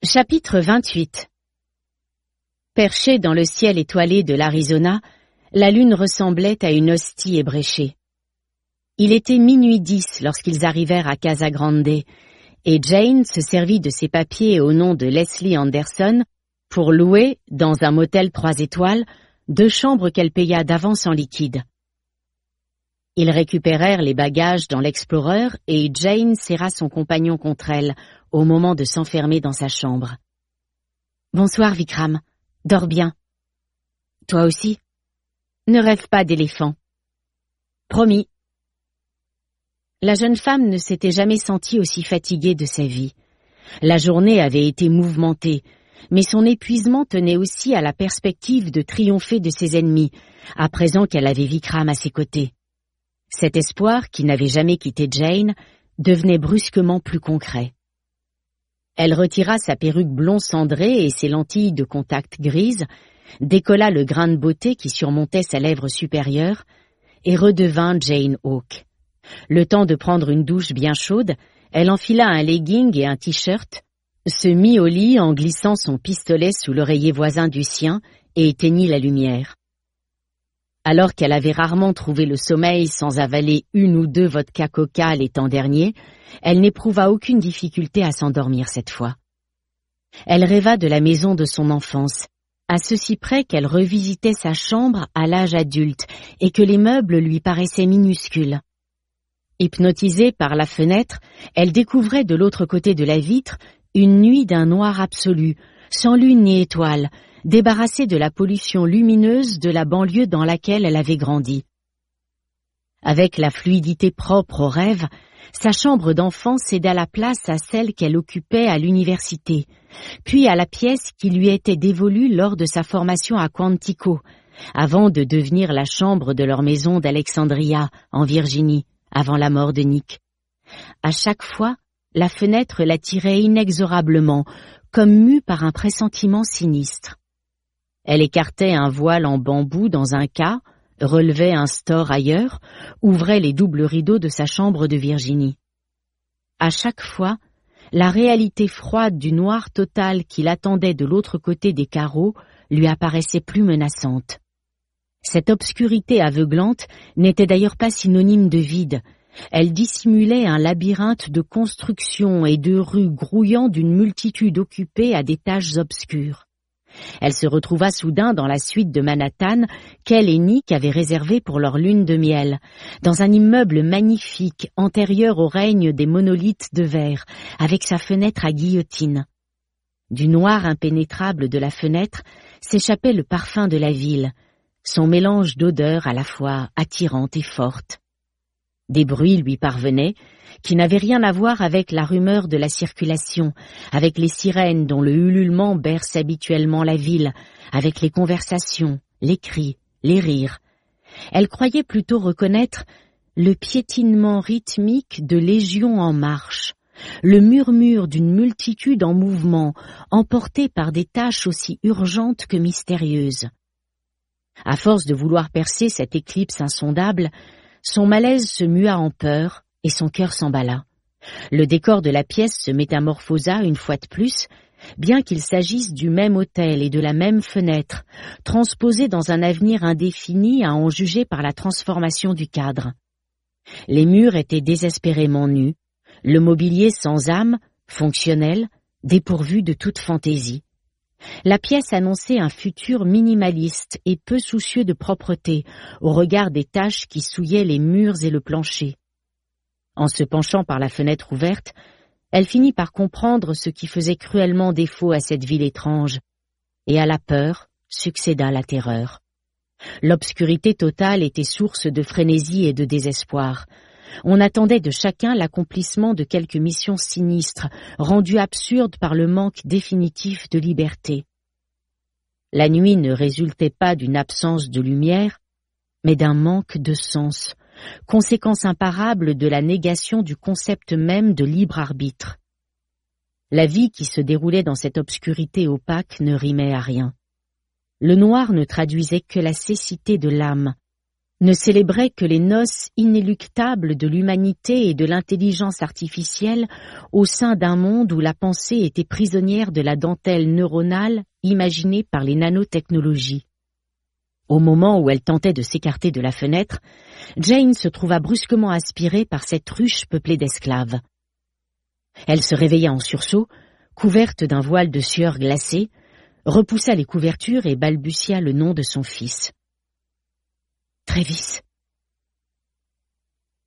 Chapitre 28. Perchée dans le ciel étoilé de l'Arizona, la lune ressemblait à une hostie ébréchée. Il était 00:10 lorsqu'ils arrivèrent à Casa Grande, et Jane se servit de ses papiers au nom de Leslie Anderson pour louer, dans un motel 3 étoiles, 2 chambres qu'elle paya d'avance en liquide. Ils récupérèrent les bagages dans l'Explorer et Jane serra son compagnon contre elle au moment de s'enfermer dans sa chambre. « Bonsoir, Vikram. Dors bien. »« Toi aussi. Ne rêve pas d'éléphant. »« Promis. » La jeune femme ne s'était jamais sentie aussi fatiguée de sa vie. La journée avait été mouvementée, mais son épuisement tenait aussi à la perspective de triompher de ses ennemis, à présent qu'elle avait Vikram à ses côtés. Cet espoir, qui n'avait jamais quitté Jane, devenait brusquement plus concret. Elle retira sa perruque blond cendré et ses lentilles de contact grises, décolla le grain de beauté qui surmontait sa lèvre supérieure et redevint Jane Hawk. Le temps de prendre une douche bien chaude, elle enfila un legging et un t-shirt, se mit au lit en glissant son pistolet sous l'oreiller voisin du sien et éteignit la lumière. Alors qu'elle avait rarement trouvé le sommeil sans avaler 1 ou 2 vodka coca l'été dernier, elle n'éprouva aucune difficulté à s'endormir cette fois. Elle rêva de la maison de son enfance, à ceci près qu'elle revisitait sa chambre à l'âge adulte et que les meubles lui paraissaient minuscules. Hypnotisée par la fenêtre, elle découvrait de l'autre côté de la vitre une nuit d'un noir absolu, sans lune ni étoile, débarrassée de la pollution lumineuse de la banlieue dans laquelle elle avait grandi. Avec la fluidité propre au rêve, sa chambre d'enfant céda la place à celle qu'elle occupait à l'université, puis à la pièce qui lui était dévolue lors de sa formation à Quantico, avant de devenir la chambre de leur maison d'Alexandria, en Virginie, avant la mort de Nick. À chaque fois, la fenêtre l'attirait inexorablement, comme mue par un pressentiment sinistre. Elle écartait un voile en bambou dans un cas, relevait un store ailleurs, ouvrait les doubles rideaux de sa chambre de Virginie. À chaque fois, la réalité froide du noir total qui l'attendait de l'autre côté des carreaux lui apparaissait plus menaçante. Cette obscurité aveuglante n'était d'ailleurs pas synonyme de vide. Elle dissimulait un labyrinthe de constructions et de rues grouillant d'une multitude occupée à des tâches obscures. Elle se retrouva soudain dans la suite de Manhattan qu'elle et Nick avaient réservée pour leur lune de miel, dans un immeuble magnifique antérieur au règne des monolithes de verre, avec sa fenêtre à guillotine. Du noir impénétrable de la fenêtre s'échappait le parfum de la ville, son mélange d'odeurs à la fois attirante et forte. Des bruits lui parvenaient, qui n'avaient rien à voir avec la rumeur de la circulation, avec les sirènes dont le ululement berce habituellement la ville, avec les conversations, les cris, les rires. Elle croyait plutôt reconnaître le piétinement rythmique de légions en marche, le murmure d'une multitude en mouvement, emportée par des tâches aussi urgentes que mystérieuses. À force de vouloir percer cette éclipse insondable, son malaise se mua en peur et son cœur s'emballa. Le décor de la pièce se métamorphosa une fois de plus, bien qu'il s'agisse du même hôtel et de la même fenêtre, transposés dans un avenir indéfini à en juger par la transformation du cadre. Les murs étaient désespérément nus, le mobilier sans âme, fonctionnel, dépourvu de toute fantaisie. La pièce annonçait un futur minimaliste et peu soucieux de propreté, au regard des taches qui souillaient les murs et le plancher. En se penchant par la fenêtre ouverte, elle finit par comprendre ce qui faisait cruellement défaut à cette ville étrange, et à la peur succéda la terreur. L'obscurité totale était source de frénésie et de désespoir. On attendait de chacun l'accomplissement de quelque mission sinistre, rendue absurde par le manque définitif de liberté. La nuit ne résultait pas d'une absence de lumière, mais d'un manque de sens, conséquence imparable de la négation du concept même de libre arbitre. La vie qui se déroulait dans cette obscurité opaque ne rimait à rien. Le noir ne traduisait que la cécité de l'âme, ne célébrait que les noces inéluctables de l'humanité et de l'intelligence artificielle au sein d'un monde où la pensée était prisonnière de la dentelle neuronale imaginée par les nanotechnologies. Au moment où elle tentait de s'écarter de la fenêtre, Jane se trouva brusquement aspirée par cette ruche peuplée d'esclaves. Elle se réveilla en sursaut, couverte d'un voile de sueur glacée, repoussa les couvertures et balbutia le nom de son fils. « Travis,